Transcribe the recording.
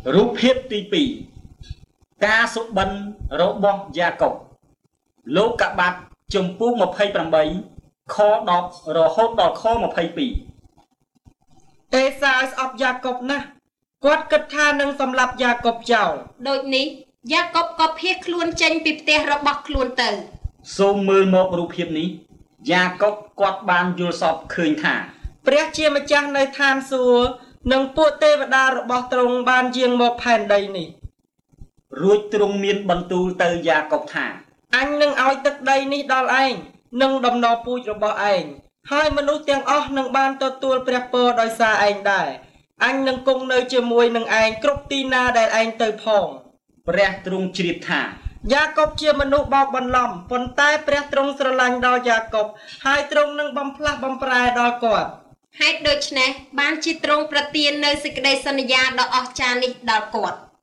រូបភាពទី2ការសុបិនរបស់យ៉ាកុបលោកកបាត់ជំពូក28ខ10រហូតដល់ខ22 អេសាវស្អប់យ៉ាកុបណាស់គាត់គិតថានឹងសម្លាប់យ៉ាកុបចោលដូចនេះយ៉ាកុបក៏ភៀសខ្លួនចេញពីផ្ទះរបស់ខ្លួនទៅសូមមើលមករូបភាពនេះយ៉ាកុបគាត់បានយល់សពឃើញថាព្រះជាម្ចាស់នៅឋានសួគ៌និងពួកទេវតារបស់ទ្រង់បានយាងមកផែនដីនេះរួចទ្រង់មានបន្ទូលទៅយ៉ាកុបថាអញនឹងឲ្យទឹកដីនេះដល់ឯងនិងដំណរពូជរបស់ឯងហើយមនុស្សទាំងអស់នឹងបានទទួលព្រះពរដោយសារឯងដែរអញនឹងគង់នៅជាមួយនឹងឯងគ្រប់ទីណាដែលឯងទៅផងព្រះទ្រង់ជ្រាបថាយ៉ាកុបជាមនុស្សបោកបន្លំប៉ុន្តែព្រះទ្រង់ស្រឡាញ់ដល់យ៉ាកុបហើយទ្រង់នឹងបំផ្លាស់បំប្រែដល់គាត់ហេតុដូច្នេះបានជាទ្រង់ប្រទាននៅសេចក្តីសន្យាដ៏អស្ចារ្យនេះដល់គាត់